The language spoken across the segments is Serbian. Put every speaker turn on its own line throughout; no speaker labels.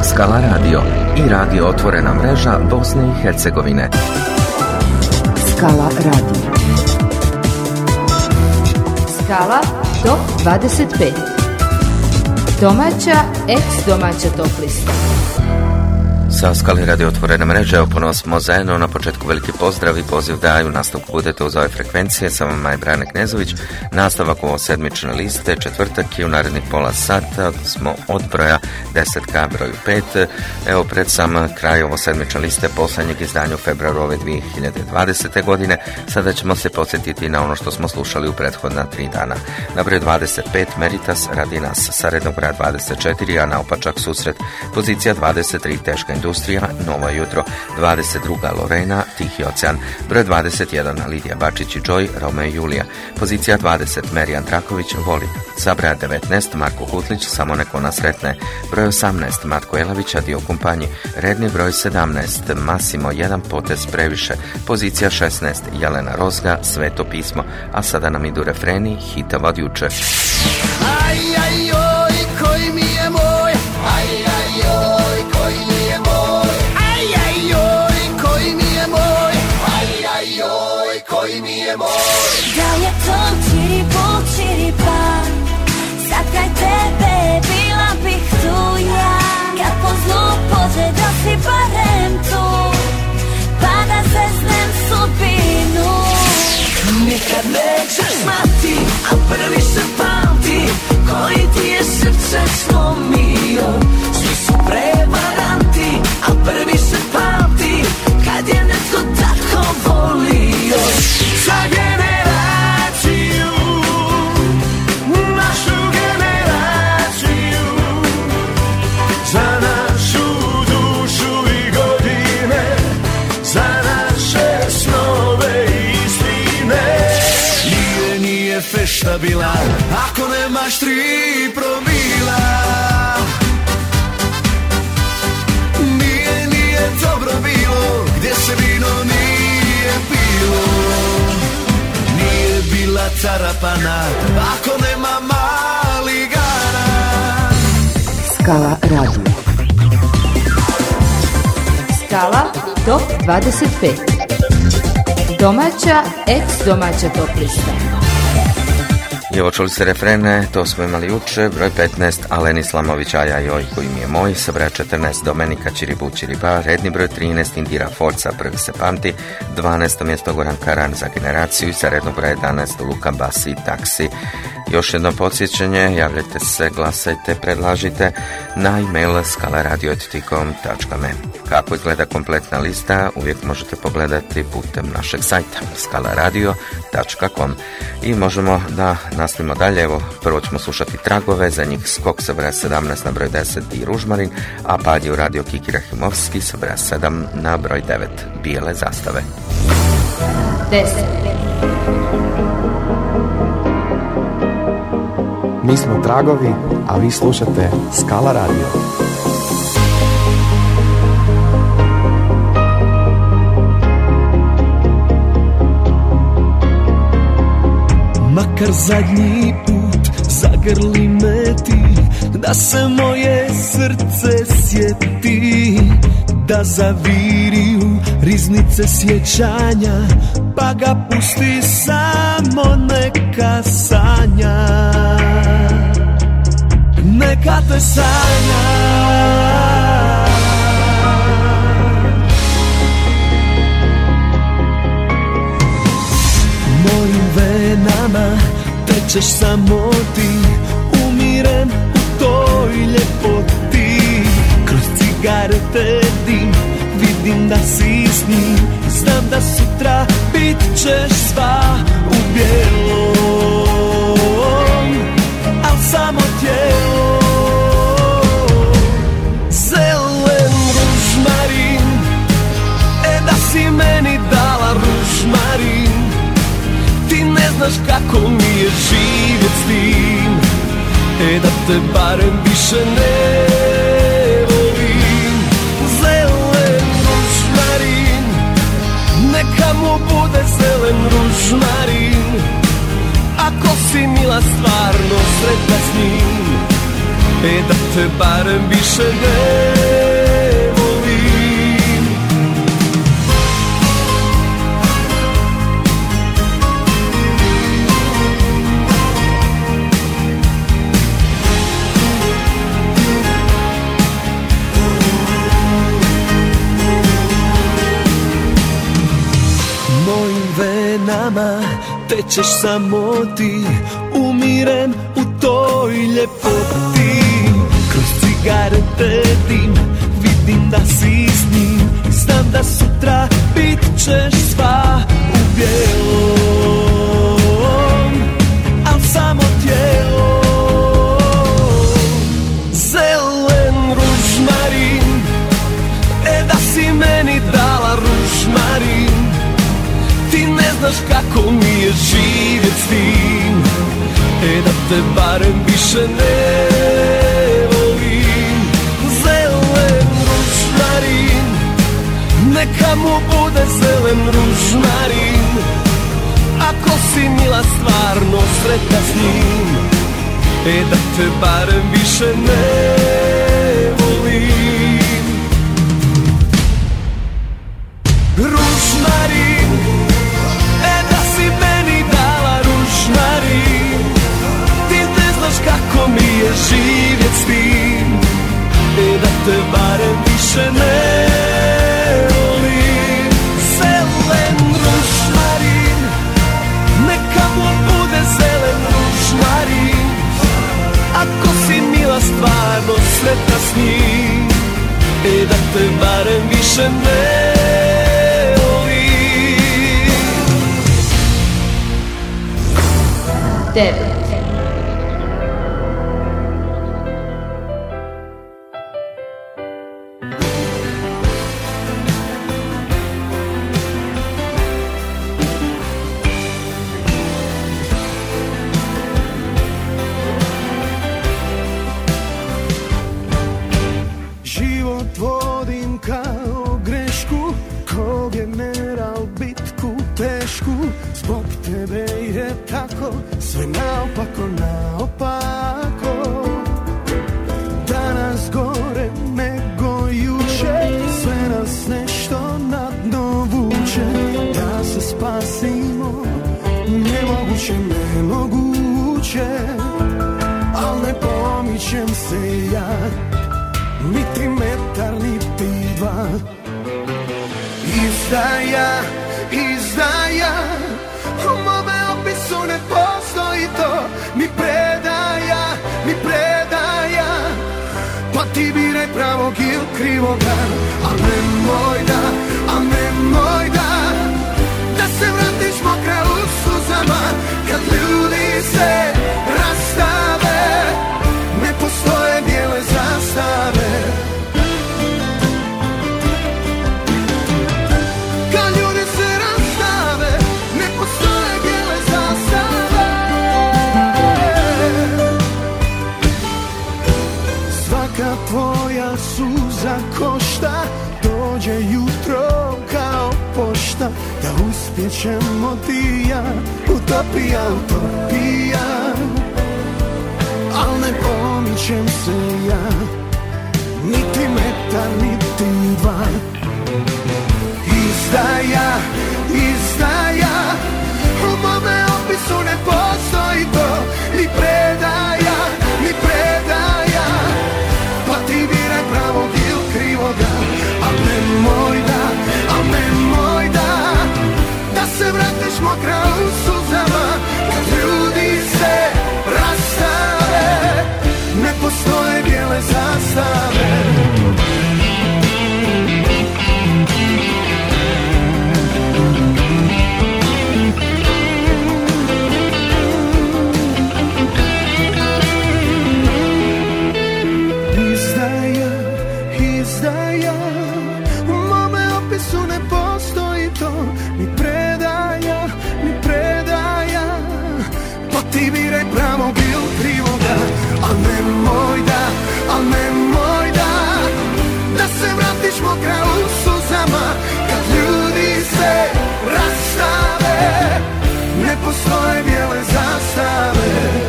Skala Radio i radio Otvorena mreža Bosne i Hercegovine.
Skala Radio. Skala Top 25. Domaća, ex-domaća top lista.
Sa Skali Radio Otvorene mreže, evo ponovno smo zajedno. Na početku veliki pozdrav i poziv da u nastavku budete uz ove frekvencije. Sa vama je Brane Knezović. Nastavak ovo sedmične liste, četvrtak i u narednih pola sata smo od broja 10 broju 5. Evo pred sam kraj ovo sedmične liste posljednjeg izdanja u februaru ove 2020. godine. Sada ćemo se podsjetiti na ono što smo slušali u prethodna 3 dana. Na broju 25 Meritas radi nas sa rednog broja 24, a naopačak susret pozicija 23 Teška industrija, Novo jutro, 22. Lorena, Tihi ocean, broj 21. Lidija Bačić i Joy, Rome i Julija, pozicija 20. Merijan Traković, Voli, sa broja 19. Marko Hutlić, Samo neko nas sretne, broj 18. Matko Jelavić, Adio kumpanji, redni broj 17. Masimo 1 potez previše, pozicija 16. Jelena Rozga, Sveto pismo, a sada nam idu refreni hitova od juče.
Aj, aj, oj, koji mi je moj, aj, aj, oj, koji mi je moj, aj, aj, oj, koji mi je moj, aj, aj, oj, koji mi je moj.
Da je to čiripa, sad kraj tebe bila bih tu ja. Kad po zlu pođe da si barem tu, pa da zeznem sudbinu.
Nikad nećeš znati, a prvi se pamti, koji ti je srce slomio. Svi su prevaranti, a prvi se pamti, kad je netko tako volio. Za generaciju, našu generaciju, za našu dušu i godine, za naše snove i istine. Nije fešta bila ako nemaš 3 promila. Nije dobro bilo gdje se vino nije pilo. Nije bila carapana ako nema maligana.
Skala Radio. Skala Top 25. Domaća, ex-domaća top lista.
I evo čuli ste refrene, to smo imali juče, broj 15 Alen Islamović, Aja joj koji mi je moj, sa broja 14 Domenika Čiribu Čiriba, redni broj 13 Indira Forca, prvi se pamti, 12. mjesto Goran Karan za generaciju i sa rednog broja 11 Luka Basi Taksi. Još jedno podsjećanje, javljajte se, glasajte, predlažite na e-mail skalaradio@tikom.me. Kako izgleda kompletna lista, uvijek možete pogledati putem našeg sajta skalaradio.com. I možemo da nastavimo dalje. Evo, prvo ćemo slušati tragove, za njih skok sa broja 17 na broj 10 i Ružmarin, a pad je u radio Kiki Rahimovski sa broja 7 na broj 9 Bijele zastave.
10.
Mi smo Tragovi, a vi slušate Skala Radio.
Makar zadnji put zagrli me ti, da se moje srce sjeti, da zaviri u riznice sjećanja, pa ga pusti samo neka sanja. Neka te sanja. Mojim venama tečeš samo ti, umirem u toj ljepoti. Kroz cigarete dim, vidim da si s njim, znam da sutra bit ćeš sva u bijelom, al samo tijelo. Zelen ružmarin, da si meni dala ružmarin, ti ne znaš kako mi je živjet s tim, da te barem više ne volim. Zelen ružmarin, neka mu bude zelen ružmarin, ako si mila stvarno sretna s njim, da te barem više ne
ćeš samo ti, umirem u toj ljepoti. Kroz cigarete dim, vidim da si s njim, znam da sutra bit ćeš sva u bijelom, al samo tijelo. Zelen ružmarin, da si meni dala ružmarin, ti ne znaš kako mi je živjet s tim, da te barem više ne volim. Zelen ružmarin, neka mu bude zelen ružmarin, ako si mila stvarno sretna s njim, da te barem više ne volim. Ružmarin, da si meni dala ružmarin, ti ne znaš kako mi je živjet s tim, da te barem više ne volim. Zelen ružmarin, neka mu bude zelen ružmarin, ako si mila stvarno sretna s njim, da te barem više ne volim.
9.
Život vodim kao grešku, ko general bitku tešku. Zbog tebe je tako, sve naopako, naopako. Danas gore nego juče, sve nas nešto na dno vuče. Da se spasimo, nemoguće, nemoguće, al ne pomičem se ja, niti metar, niti dva. Izdaja, izdaja, u mome opisu ne postoji to. Mi predaja, mi predaja, pa ti biraj pravog ili krivoga. Al nemoj da, al nemoj da, da se vratiš mokra u suzama. Kad ljudi se rastave, ne postoje bijele zastave. Kad ljudi se rastave, ne postoje bijele zastave. Svaka tvoja suza košta, dođe jutro kao pošta. Da uspjećemo ti i ja, utopija, utopija, al ne pomičem se ja, niti metar, niti dva. Izdaja, izdaja, u mome opisu ne postoji to. Ni predaja, ni predaja, pa ti biraj pravog ili krivoga. Al nemoj da, al nemoj da, da se vratiš mokra u suzama. Kad ljudi se rastave, ne postoje bijele zastave. Izdaja, izdaja, u mome opisu ne postoji to. Ni predaja, ni predaja, pa ti biraj pravog ili krivoga. Al nemoj da, al nemoj da, da se vratiš mokra u suzama. Kad ljudi se rastave, ne postoje bijele zastave.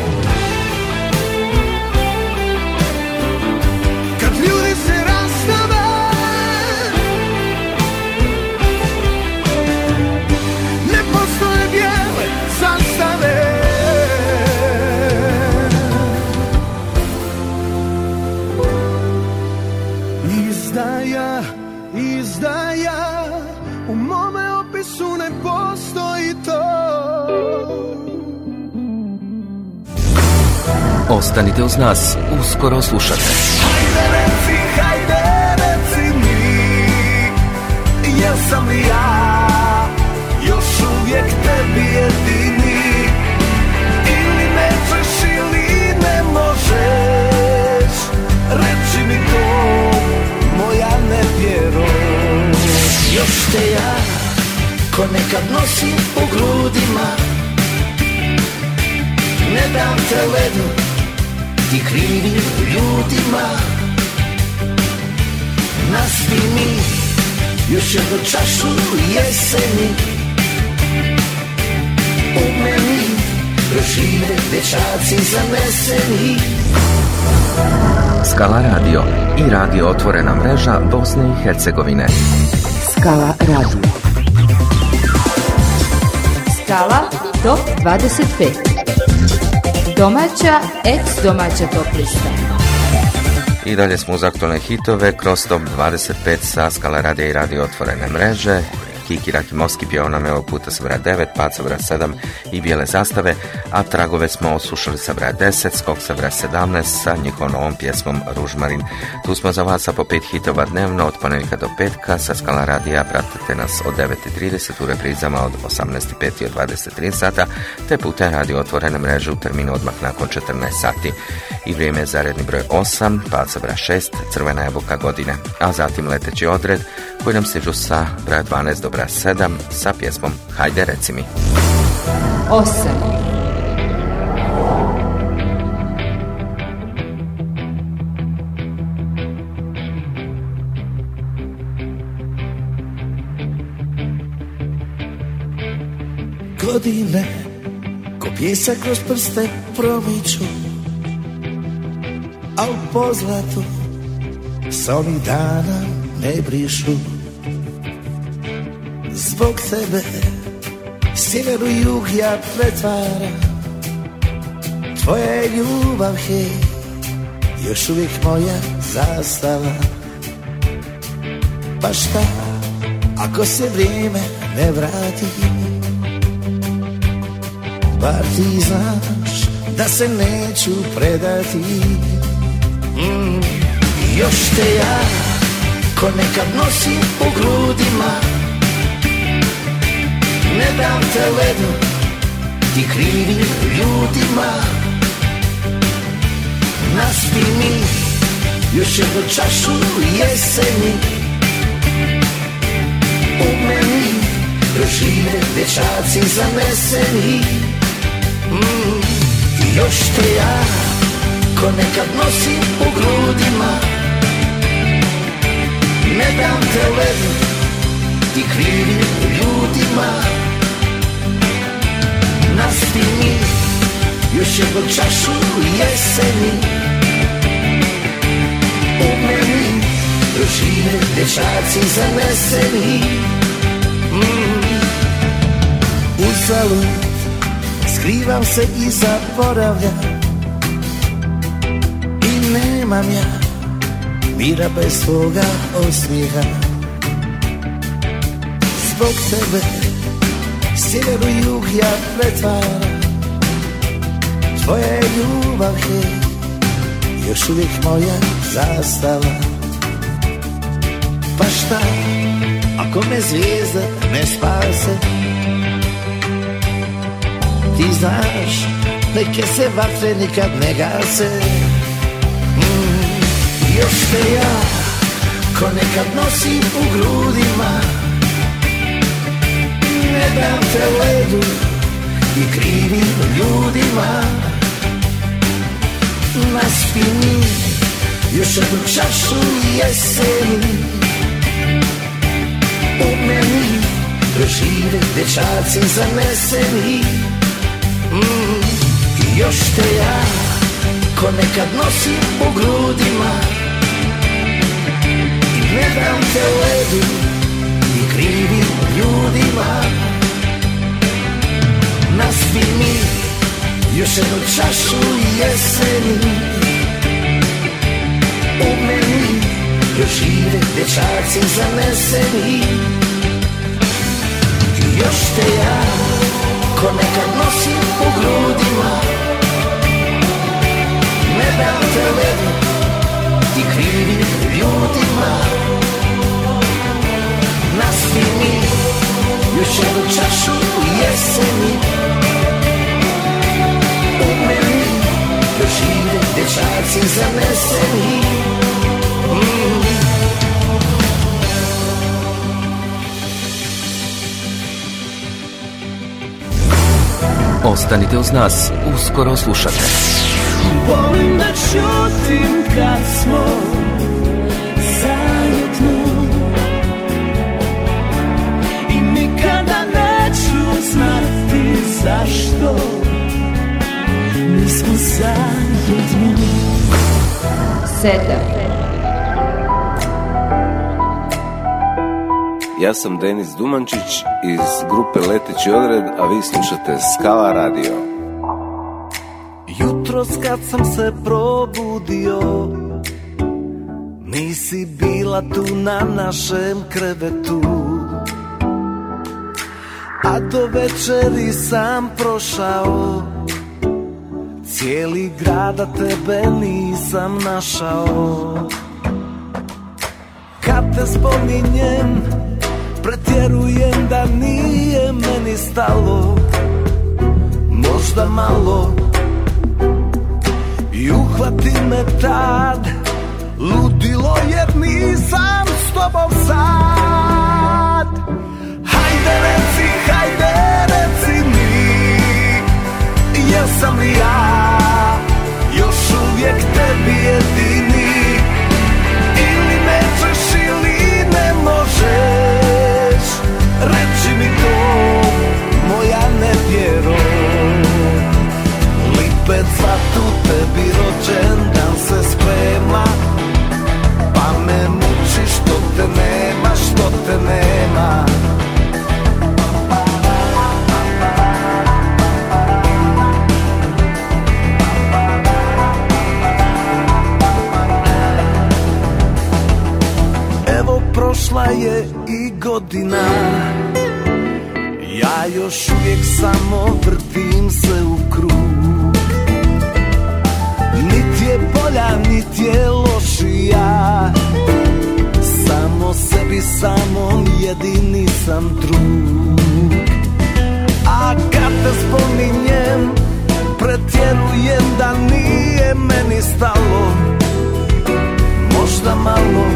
Kad ljudi se rastave, ne postoje bijele zastave. Izdaja, izdaja, u mome opisu ne postoji to.
Ostanite uz nas, uskoro slušate.
Hajde reci mi, jesam li ja još uvijek tebi jedini, ili nećeš ili ne možeš, reći mi to, moja nevjero.
Još te ja ko nekad nosim u grudima, ne dam te ledu ti krivim ljudima. Naspi mi još jednu čašu jeseni, u meni prožive dječaci zaneseni.
Skala radio i radio Otvorena mreža Bosne i Hercegovine.
Skala radio. Skala top 25. Domaća, ex-domaća top lista.
I dalje smo uz aktualne hitove kroz top 25 sa Skala radija i radio Otvorene mreže. Kiki Rakimovski pjevao nam je ovog puta sa broja 9, pad sa broja 7 i bijele zastave, a tragove smo oslušali sa broja 10, skok sa broja 17 sa njihovom novom pjesmom Ružmarin. Tu smo za vas sa po 5 hitova dnevno od ponedjeljka do petka. Sa Skala radija pratite nas od 9:30 u reprizama od 18:05 i od 23 sata, te putem radio Otvorene mreže u terminu odmah nakon 14 sati. I vrijeme je za redni broj 8, pad sa broja 6, crvena jabuka godine, a zatim leteći odred koji nam stižu sa broja 12 do broja 7 sa pjesmom Hajde reci mi.
8.
Godine ko pjesak kroz prste promiču, a u pozlatu sa onih dana ne brišu. Zbog tebe sjever u jug ja pretvaram, tvoja je ljubav, hej, još uvijek moja zastava. Pa šta ako se vrijeme ne vrati, bar ti znaš da se neću predati. Još te ja ko nekad nosim u grudima, ne dam te ledu ti krivim ljudima. Naspi mi još jednu čašu jeseni, u meni prožive dječaci zaneseni. Još te ja ko nekad nosim u grudima, ne dam te ledu ti krivim ljudima. Naspi mi još jednu čašu jeseni, u meni prožive dječaci zaneseni. Uzalud skrivam se i zaboravljam, i nemam ja mira bez svoga osmijeha. Zbog tebe sjever u jug ja pretvaram, tvoja je ljubav, hej, još uvijek moja zastava. Pa šta ako me zvijezda ne spase, ti znaš neke se vatre nikad ne gase. Još te ja ko nekad nosim u grudima, ne dam te ledu i krivim ljudima. Naspi mi još jednu čašu jeseni, u meni prožive dječaci zaneseni. Još te ja ko nekad nosim u grudima, ne dam te ledu i krivim ljudima. Naspi mi još jednu čašu jeseni, u meni prožive dječaci zaneseni. Još te ja ko ko nekad nosim po grudima. Ne dam te ledu i krivim ljudima. Naspi mi još jednu čašu jeseni. U meni još žive dječaci zaneseni.
Ostanite uz nas, uskoro slušate.
Volim da čutim kad smo zajedno i nikada neću znati zašto nismo zajedno.
7.
Ja sam Denis Dumančić iz grupe Leteći odred, a vi slušate Skala radio.
Jutros kad sam se probudio, nisi bila tu na našem krevetu, a do večeri sam prošao, cijeli grada tebe nisam našao. Kad te spominjem, pretjerujem da nije meni stalo, možda malo, i uhvati me tad ludilo jer nisam s tobom sad. Hajde reci mi, jesam li ja još uvijek tebi jedini, ili nećeš ili ne možeš, reći mi to, moja nevjero. Lipec cvatu, tebi rođendan se sprema, pa me muči što te nema, što te nema. Evo prošla je i godina, ja još uvijek samo vrtim se u krug. Niti je bolja, niti je lošija, samo sebi samom jedini sam drug. A kad te spominjem, pretjerujem da nije meni stalo, možda malo,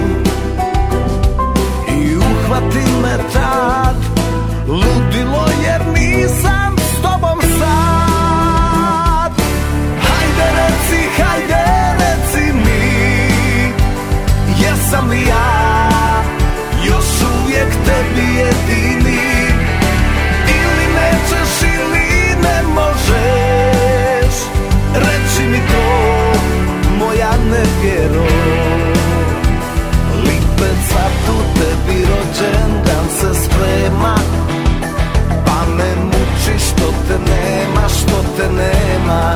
i uhvati me tad ludilo jer nisam s tobom sad. Hajde reci mi, jesam li ja još uvijek tebi jedini, ili nećeš ili ne možeš, reći mi to, moja nevjero. Lipec cvatu, tebi rođendan se sprema, pa me muči što te nema, što te nema.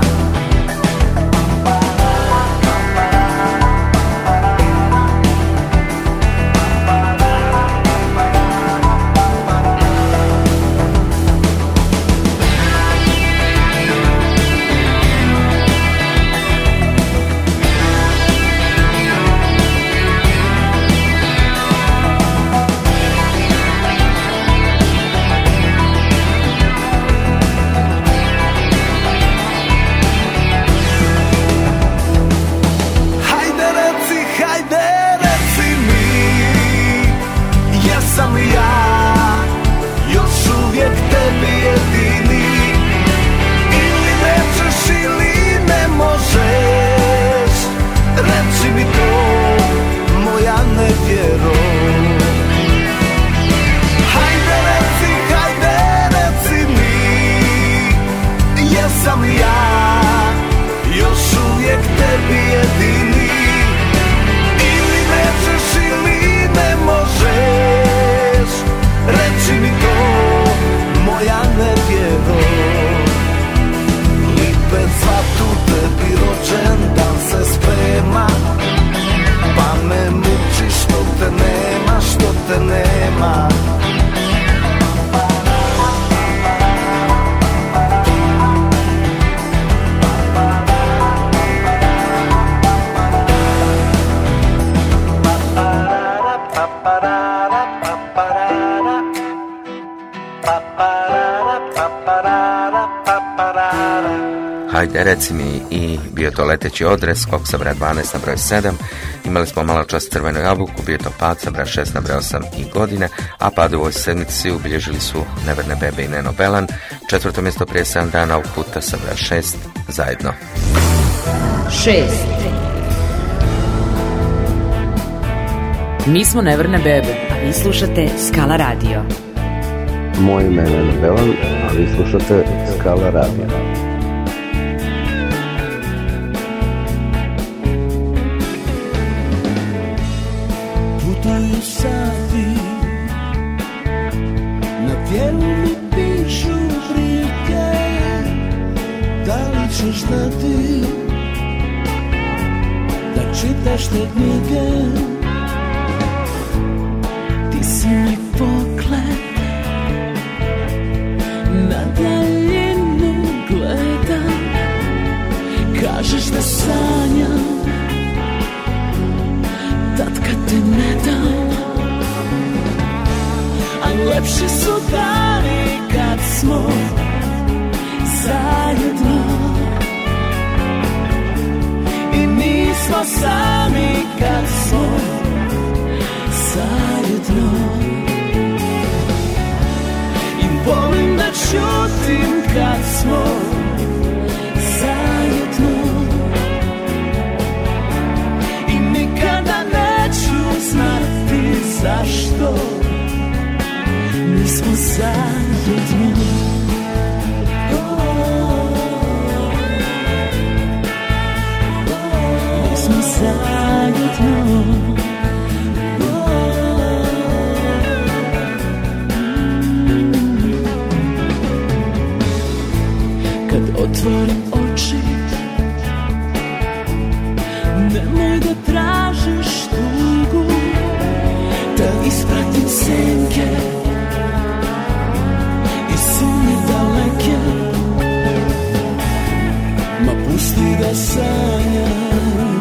Jesam li ja još uvijek tebi jedini, ili nećeš ili ne možeš, reći mi to, moja nevjero. Hajde reci mi, jesam li ja još uvijek tebi jedini, ili nećeš ili ne možeš, reći mi to, moja nevjero. Lipec cvatu, tebi rođendan se sprema, pa me muči što te nema.
Hajde reci mi, i bio to Leteći odred, skok sa broj 12 na broj 7. Imali smo malo čas Crvenu jabuku, bio to pad sa broj 6 na broj 8 i godine, a pad u ovoj sedmici ubilježili su Neverne bebe i Neno Belan. 4. mjesto prije 7 dana ovog puta sa broj 6, Zajedno.
6.
Mi smo Neverne bebe, a vi slušate Skala radio.
Moje ime je Neno Belan, a vi slušate Skala radio.
Putuju sati, na tijelu mi pišu prilike, da li ćeš znati da čitaš te knjige? Ti si mi pogled, na daljinu gledam, kažeš da sanjam, tad kad te ne dam. A lepši su dani kad smo zajedno i nismo sami kad smo zajedno. I volim da čutim kad smo zajedno i nikada neću znati zašto nismo zajedno. Nismo zajedno. Kad otvorim oči, nemoj da tražiš tugu, da ispratim senke i sumnje daleke. Ma pusti da sanjam,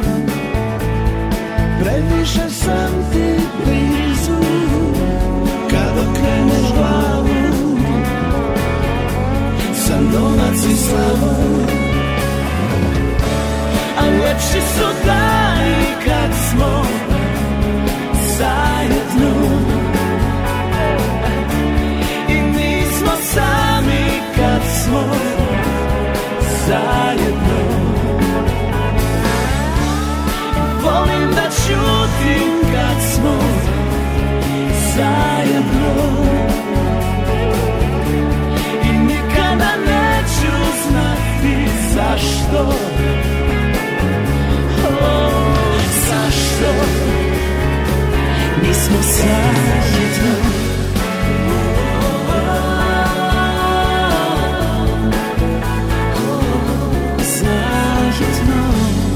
previše sam ti blizu. Kad okreneš glavu, sam novac i slavu. A lepši su dani kad smo zajedno i nismo sami kad smo zajedno. Volim da čutim kad smo zajedno i nikada neću znati zašto. Zašto nismo zajedno? Zajedno.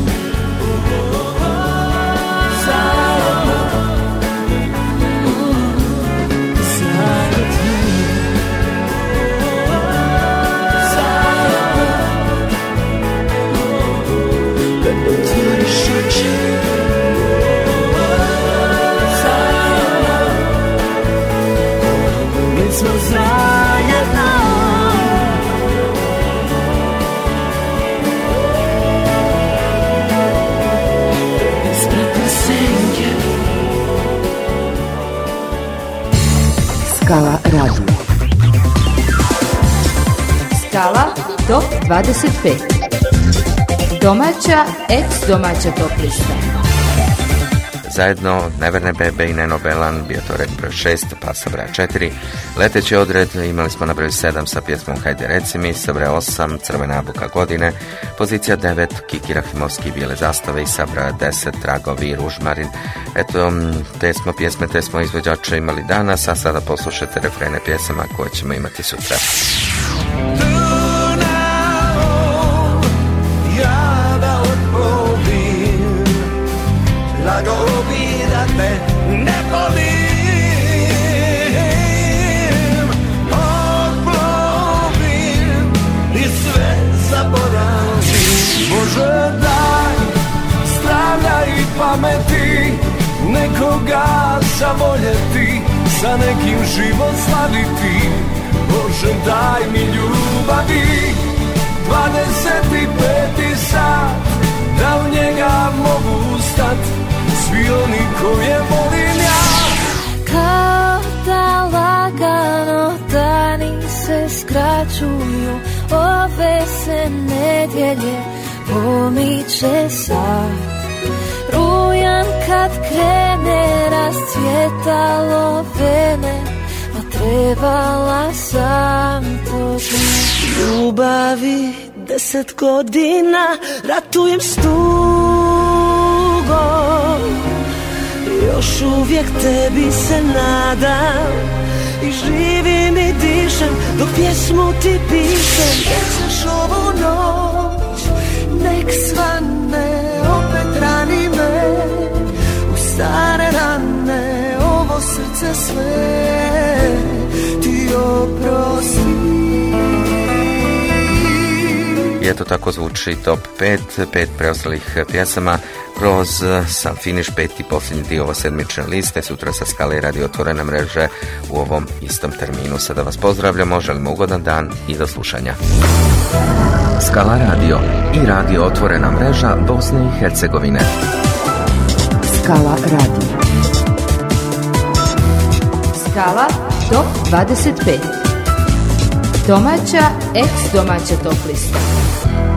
Smo zajedno. Isprati senke.
Skala radio. Skala top 25. Domaća, ex-domaća top lista.
Zajedno Neverne bebe i Neno Belan, bio to red broj 6, pa sa broja 4. Leteći odred imali smo na broju 7 sa pjesmom Hajde reci mi, sa broja 8 Crvena jabuka godine, pozicija 9 Kiki Rahimovski Bijele zastave i sa broja 10 Tragovi i Ružmarin. Eto, te smo izvođače imali danas, a sada poslušajte refrene pjesama koje ćemo imati sutra.
Lagao bi da te ne volim, odplovim i sve zaboravim. Bože daj zdravlja i pameti, nekoga zavoljeti, sa nekim život slaviti. Bože daj mi ljubavi, 25. sat, da u njega mogu stat svi oni koje volim ja.
Kao da lagano dani se skraćuju, ove se nedjelje pomiče sad. Rujan kad krene rascvjetalo vene, a trebala sam to znati.
Ljubavi 10 godina ratujem s tugom, još uvijek tebi se nadam i živim i dišem dok pjesmu ti pišem. Nećeš ovu noć, nek svane, opet rani me u stare rane, ovo srce sve ti oprosti.
I eto tako zvuči top 5 preostalih pjesama kroz sam finiš 5. i posljednji dio ovo sedmične liste. Sutra sa Skale Radio otvorene mreže u ovom istom terminu. Sada vas pozdravljamo, želimo ugodan dan i do slušanja. Skala Radio i radio otvorena mreža Bosne i Hercegovine.
Skala Radio. Skala top 25. Domaća, ex domaća top lista.